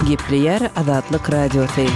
Gepleyer Azatlyk Radiosu.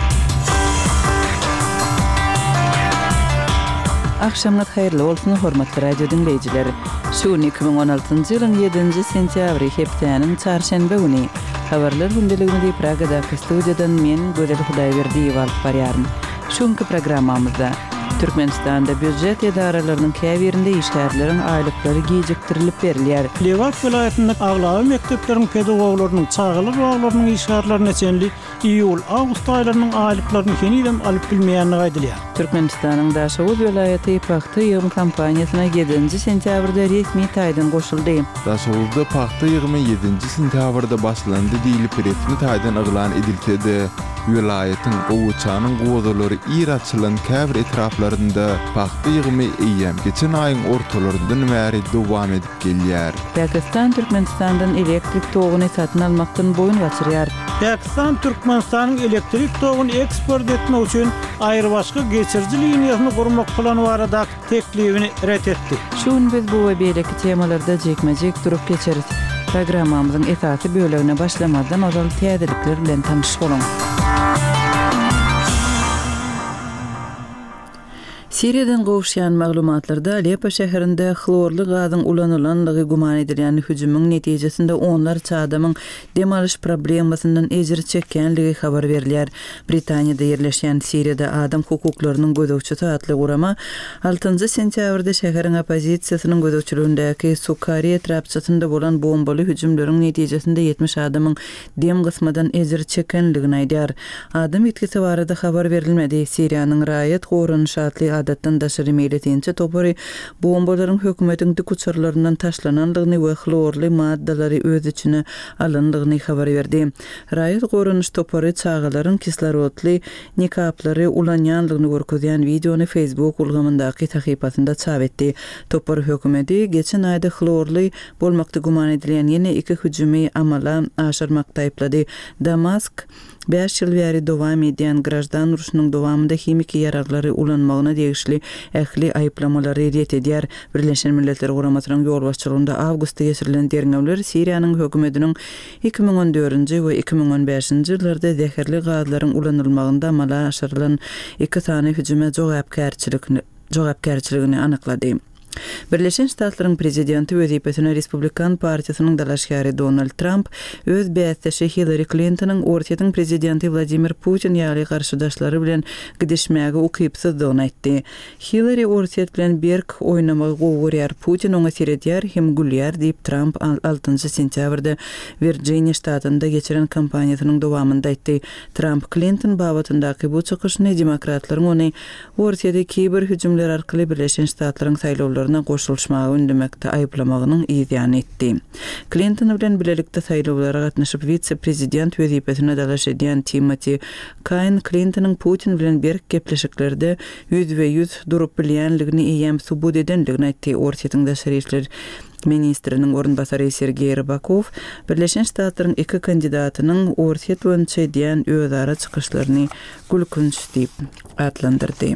Akşamlar hayırlı olsun hormatly radio dinleyijiler. Şu 2016-njy ýylyň 7-nji sentýabry hepdeniň çarşembe güni habarlar gündeligini Pragada studiýadan men Gözel Hudaýberdiýew alyp barýaryn. Şuňky programmamyzda Türkmenistanda büdjet edaralarynyň käbirinde işgärleriň aýlyklary gejikdirilip berilýär. Lewat vilayatynyň aglawy mekdepleriniň pedagoglarynyň çağıly wagtlarynyň işgärlerini çenli iyul-awgust aýlarynyň aýlyklaryny henüýem alyp bilmeýänligi aýdylýar. Türkmenistanyň Daşow vilayaty paxta ýygyny kampaniýasyna 7-nji sentýabrda resmi taýdan goşuldy. Daşowda paxta ýygymy 7-nji sentýabrda başlandy diýilip resmi taýdan eglan edildi. Vilayatyň gowuçanyň gowdalary iraçylan käbir etraflarynda paxta ýygymy eýem geçen aýyň ortalaryndan bäri dowam edip gelýär. Pakistan Türkmenistandan elektrik togyny satyn almakdan boyun gaçyrýar. Pakistan Türkmenistanyň elektrik togyny eksport etmek üçin aýry başga geçirji liniýasyny gurmak plany barada teklifini ret etdi. Şuň biz bu we beýleki temalarda jekmejek durup geçeriz. Programmamyzyň esasy bölegine başlamadan ozal täzelikler bilen tanyş bolun. Siriýadan gowuşýan maglumatlarda Aleppo şäherinde xlorly gazyň ulanılanlygy guman edilýän hüjümüň netijesinde onlarça adamyň demalyş problemasyndan ejir çekkenligi habar berilýär. Britaniýada ýerleşýän Siriýada adam hukuklarynyň gözegçisi atly gurama 6-njy sentýabrda şäheriň opozisiýasynyň gözegçiligindäki Sukari etrapçysynda bolan bombaly hüjümleriň netijesinde 70 adamyň dem gysmadan ejir çekkenligini aýdýar. Adam etkisi barada habar berilmedi. Siriýanyň raýat goranyşy atly adatdan daşary meýletinçe topary bombalaryň hökümetiň dikuçarlaryndan taşlananlygyny we xlorly maddalary öz içine alyndygyny habar berdi. Raýat goranyş topary çağalaryň kislorodly nikaplary ulanýanlygyny görkezýän videony Facebook ulgamyndaky tahypatynda çap etdi. Topary hökümeti geçen aýda xlorly bolmakda guman edilýän ýene 2 hüjümi amala aşyrmakda aýplady. Damask 5 ýyl bäri dowam edýän grajdan uruşynyň dowamında hemiki ýararlary ulanmagyna degişli ähli aýplamалary ret edýär. Birleşen Milletler Guramasynyň ýol başçylygynda awgustda geçirilen derňewler Siriýanyň hökümetiniň 2014-nji we 2015-nji ýyllarda zäherli gazylaryň ulanylmagynda amala aşyrylan 2 sany hüjüme jogapkärçiligini anyklady. Birleşen Ştatlaryň prezidenti wezipetine Respublikan partiýasynyň dalaşgary Donald Trump öz bäsdeşi Hillary Clinton'yň ortaýatyň prezidenti Vladimir Putin ýaly garşydaşlary bilen gidişmäge ukypsyzdygyny aýtdy. Hillary ortaýat bilen berk oýnamagy gowurýar, Putin oňa seredýär hem gülýär diýip Trump 6-njy sentýabrda Virginia ştatynda geçiren kampaniýasynyň dowamında aýtdy. Trump Clinton babatyndaky bu çykyşyny demokratlaryň ony ortaýadaki bir hüjümler arkaly Birleşen Ştatlaryň saýlawlaryna goşulmagy ündemekde aýplamagynyň ýygyny etdi. Clinton bilen bilelikde saýlawlara gatnaşyp vitse-prezident wezipetine dalaş edýän Timothy Kain Clinton'yň Putin bilen berk gepleşiklerde 100% durup bilýänligini eýem subut edenligini aýtdy. Ortaýatyň daşary işler ministriniň orunbasary Sergey Rybakov Birleşen Ştatlaryň 2 kandidatynyň ortaýat boýunça edýän özara çykyşlaryny gülkünç diýip adlandyrdy.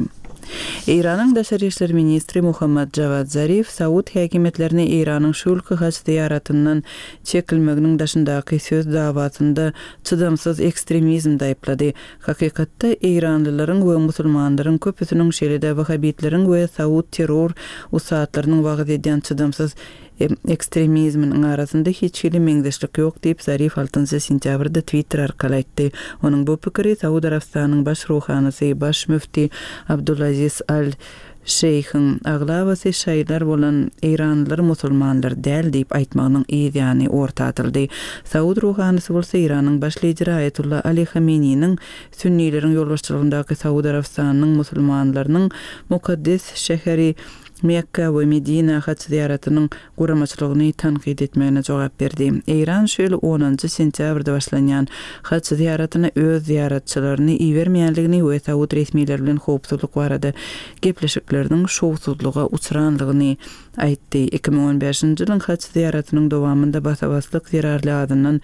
İran'ın Daşary işler ministri Muhammad Javad Zarif Saud häkimetlerini İran'ın şulky haç ziyaratyndan çekilmeginiň daşyndaky söz dawatynda çydamsyz ekstremizmde aýplady. Hakykatda İranlylaryň we musulmanlaryň köpüsiniň şeýle wahhabitlaryň we Saud terror usatlarynyň wagt edýän çydamsyz ekstremizmin arasında hiç hili meňdeşlik ýok diýip Zarif 6-njy sentýabrda Twitter arkaly aýtdy. Onuň bu pikiri Saud Arabistanynyň baş ruhanysy, baş müfti Abdulaziz Al-Şeyhiň aglawasy şaýlar bolan İranlylar musulmanlar däl diýip aýtmagynyň ýygyny ortatyldy. Saud ruhanysy bolsa İranyň baş lideri Ayatullah Ali Khamenei'niň sünnileriň ýolbaşçylygyndaky Saud Arabistanynyň musulmanlarynyň mukaddes şäheri Mekka we Medina haç ziyaratynyň guramaçylygyny tanqid etmegine jogap berdi. İran şöyle 10-njy sentýabrda başlanýan haç ziyaratyna öz ziyaratçylaryny iýermeýänligini we Saud resmiýetleri bilen howpsuzlyk barada gepleşikleriniň şowsuzlyga uçranlygyny aýtdy. 2015-nji ýylyň haç ziyaratynyň dowamında basabaslyk zerarly adından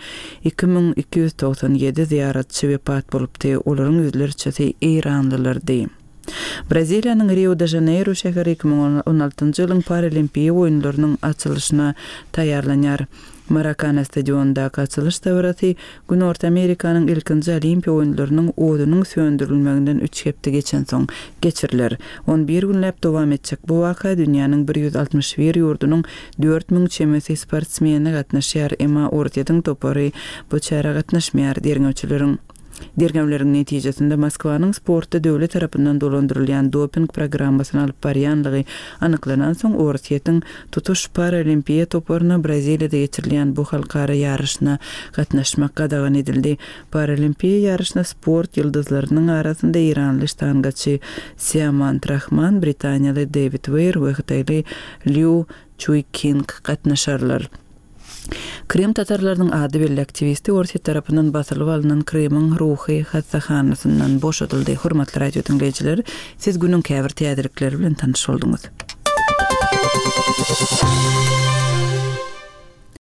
2297 ziyaratçy wepat bolupdy. Olaryň ýüzlerçesi İranlylardy. Braziliýanyň Rio de Janeiro şäheri 2016-njy ýylyň Paralimpiýa oýunlarynyň açylyşyna taýýarlanýar. Maracana stadionunda açılış davrati gün Orta Amerikanyň ilkinji Olimpiya oýunlarynyň odunyň söndürilmeginden 3 hepde geçen soň geçiriler. 11 günläp dowam etjek bu waka dünýäniň 161 ýurdunyň 4000 çemesi sportsmeni gatnaşýar, emma ortaýadyň topary bu çara gatnaşmaýar derňewçileriň. Dergäwleriň netijesinde Moskwanyň sportda döwlet tarapyndan dolandyrylýan doping programmasyny alyp barýanlygy anyklanan soň ortaýatyň tutuş paralimpiya toparyna Braziliýada geçirilýän bu halkara ýaryşyna gatnaşmak gadagan edildi. Paralimpiya ýaryşyna sport ýyldyzlarynyň arasynda İranly ştangaçy Siamant Rahman, Britaniýaly David Weir we Hytaýly Liu Chuiking gatnaşarlar. Krem tatarlarynyň ady belli aktivisti ortaýat tarapyndan basylyp alynan kremiň ruhy hassahanasynyň boşatyldy. Hormatly radio dinleýijiler, siz günüň käbir täzelikleri bilen tanyş bolduňuz.